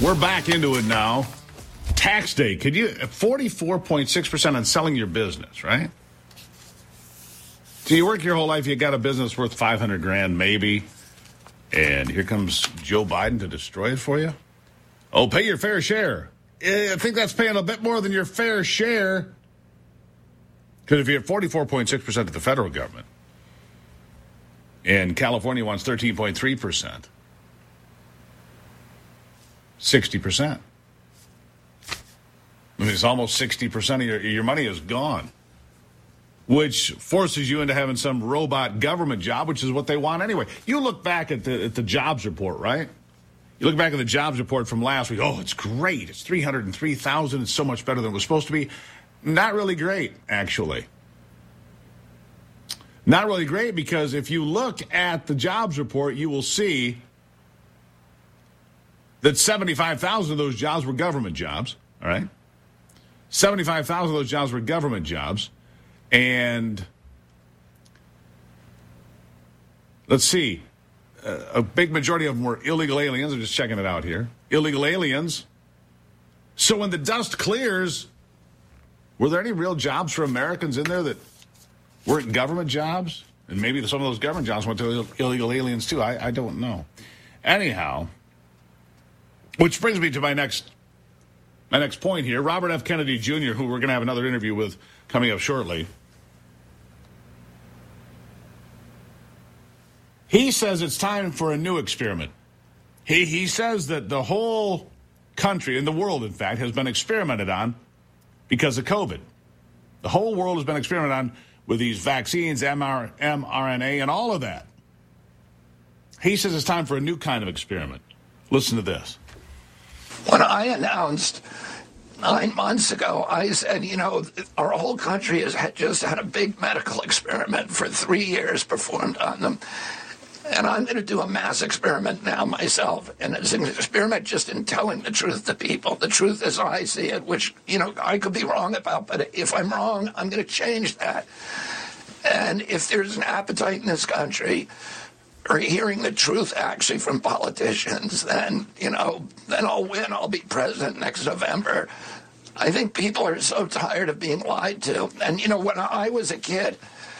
We're back into it now. Tax day. Could you 44.6% on selling your business, right? So you work your whole life, you got a business worth $500,000 maybe, and here comes Joe Biden to destroy it for you? Oh, pay your fair share. I think that's paying a bit more than your fair share. Because if you're at 44.6% of the federal government, and California wants 13.3%, 60%. I mean, it's almost 60% of your money is gone, which forces you into having some robot government job, which is what they want anyway. You look back at the jobs report, right? You look back at the jobs report from last week. Oh, it's great. It's 303,000. It's so much better than it was supposed to be. Not really great, actually. Not really great, because if you look at the jobs report, you will see that 75,000 of those jobs were government jobs, all right? 75,000 of those jobs were government jobs. And let's see, a big majority of them were illegal aliens. I'm just checking it out here. Illegal aliens. So when the dust clears, were there any real jobs for Americans in there that weren't government jobs? And maybe some of those government jobs went to illegal aliens too. I don't know. Anyhow, which brings me to my next point here. Robert F. Kennedy Jr., who we're going to have another interview with coming up shortly. He says it's time for a new experiment. He says that the whole country, and the world, in fact, has been experimented on because of COVID. The whole world has been experimented on with these vaccines, mRNA, and all of that. He says it's time for a new kind of experiment. Listen to this. When I announced 9 months ago, I said, our whole country has just had a big medical experiment for 3 years performed on them. And I'm going to do a mass experiment now myself. And it's an experiment just in telling the truth to people. The truth as I see it, which, I could be wrong about. But if I'm wrong, I'm going to change that. And if there's an appetite in this country or hearing the truth actually from politicians, then I'll win. I'll be president next November. I think people are so tired of being lied to. And, when I was a kid,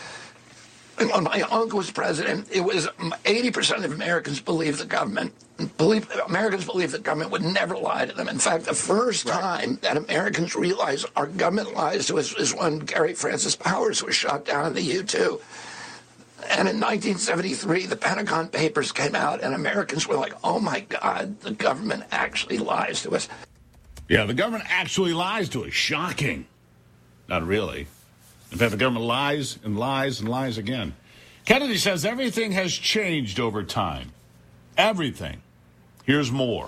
when my uncle was president, it was 80% of Americans believed the government. Americans believed the government would never lie to them. In fact, the first time that Americans realized our government lies to us is when Gary Francis Powers was shot down in the U-2. And in 1973, the Pentagon Papers came out, and Americans were like, oh, my God, the government actually lies to us. Yeah, the government actually lies to us. Shocking. Not really. In fact, the government lies and lies and lies again. Kennedy says everything has changed over time. Everything. Here's more.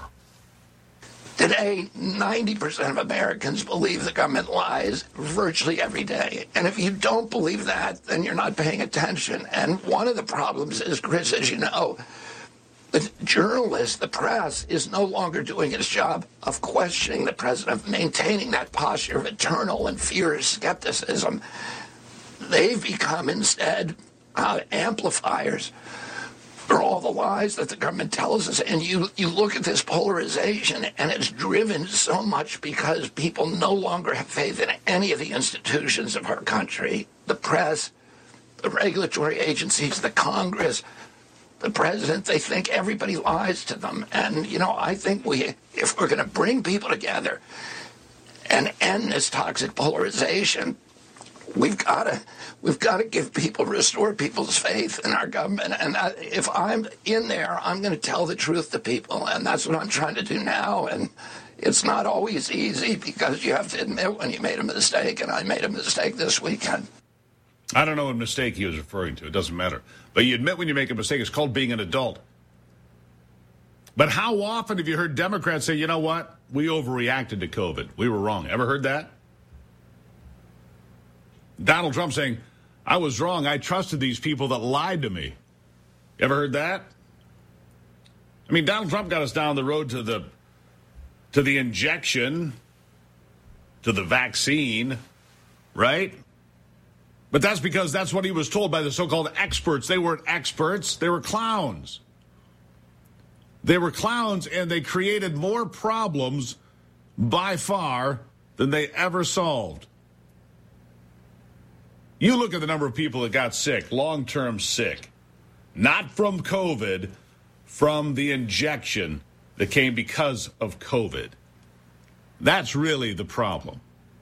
Today, 90% of Americans believe the government lies virtually every day. And if you don't believe that, then you're not paying attention. And one of the problems is, Chris, as you know, the journalists, the press, is no longer doing its job of questioning the president, of maintaining that posture of eternal and fierce skepticism. They've become instead amplifiers for all the lies that the government tells us. And you look at this polarization, and it's driven so much because people no longer have faith in any of the institutions of our country. The press, the regulatory agencies, the Congress, the president, they think everybody lies to them. And, I think if we're going to bring people together and end this toxic polarization, we've got to give people, restore people's faith in our government. And if I'm in there, I'm going to tell the truth to people. And that's what I'm trying to do now. And it's not always easy because you have to admit when you made a mistake. And I made a mistake this weekend. I don't know what mistake he was referring to. It doesn't matter. But you admit when you make a mistake. It's called being an adult. But how often have you heard Democrats say, you know what? We overreacted to COVID. We were wrong. Ever heard that? Donald Trump saying, I was wrong. I trusted these people that lied to me. You ever heard that? I mean, Donald Trump got us down the road to the injection, to the vaccine, right? But that's because that's what he was told by the so-called experts. They weren't experts. They were clowns. They were clowns, and they created more problems by far than they ever solved. You look at the number of people that got sick, long-term sick, not from COVID, from the injection that came because of COVID. That's really the problem.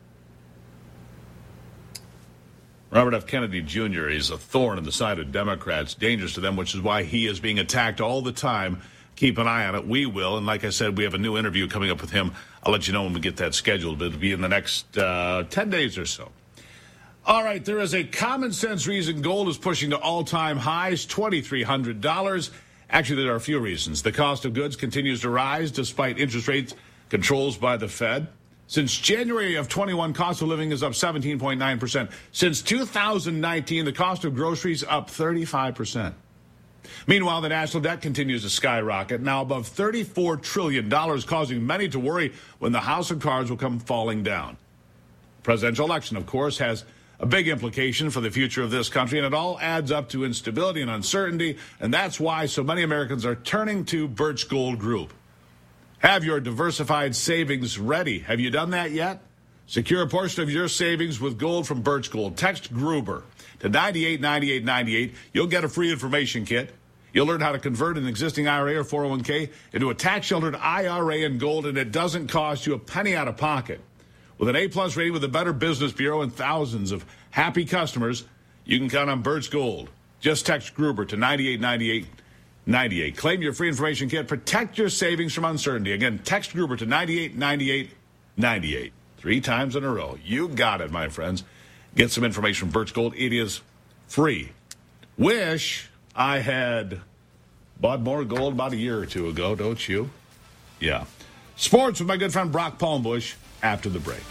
Robert F. Kennedy Jr. is a thorn in the side of Democrats, dangerous to them, which is why he is being attacked all the time. Keep an eye on it. We will. And like I said, we have a new interview coming up with him. I'll let you know when we get that scheduled. It'll be in the next 10 days or so. All right, there is a common sense reason gold is pushing to all-time highs, $2,300. Actually, there are a few reasons. The cost of goods continues to rise despite interest rate controls by the Fed. Since January of 21, cost of living is up 17.9%. Since 2019, the cost of groceries up 35%. Meanwhile, the national debt continues to skyrocket, now above $34 trillion, causing many to worry when the house of cards will come falling down. The presidential election, of course, has a big implication for the future of this country, and it all adds up to instability and uncertainty, and that's why so many Americans are turning to Birch Gold Group. Have your diversified savings ready. Have you done that yet? Secure a portion of your savings with gold from Birch Gold. Text Gruber to 989898. You'll get a free information kit. You'll learn how to convert an existing IRA or 401k into a tax-sheltered IRA in gold, and it doesn't cost you a penny out of pocket. With an A-plus rating with the Better Business Bureau and thousands of happy customers, you can count on Birch Gold. Just text Gruber to 989898. Claim your free information kit. Protect your savings from uncertainty. Again, text Gruber to 989898. 3 times in a row. You got it, my friends. Get some information from Birch Gold. It is free. Wish I had bought more gold about a year or two ago, don't you? Yeah. Sports with my good friend Brock Palmbush after the break.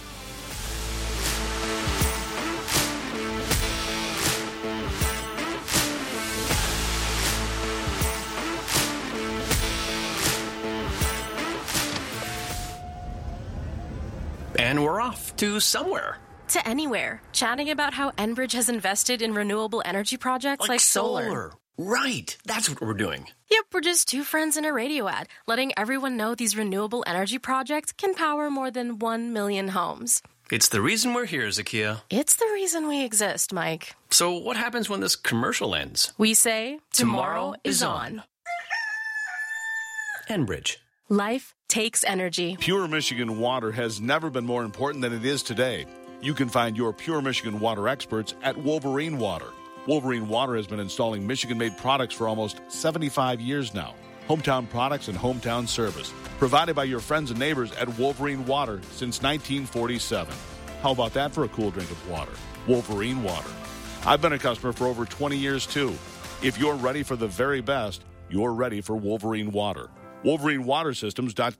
And we're off to somewhere. To anywhere. Chatting about how Enbridge has invested in renewable energy projects like solar. Right. That's what we're doing. Yep, we're just 2 friends in a radio ad, letting everyone know these renewable energy projects can power more than 1 million homes. It's the reason we're here, Zakia. It's the reason we exist, Mike. So what happens when this commercial ends? We say, tomorrow is on. Enbridge. Life takes energy. Pure Michigan water has never been more important than it is today. You can find your Pure Michigan water experts at Wolverine Water. Wolverine Water has been installing Michigan-made products for almost 75 years now. Hometown products and hometown service, provided by your friends and neighbors at Wolverine Water since 1947. How about that for a cool drink of water? Wolverine Water. I've been a customer for over 20 years, too. If you're ready for the very best, you're ready for Wolverine Water. WolverineWaterSystems.com.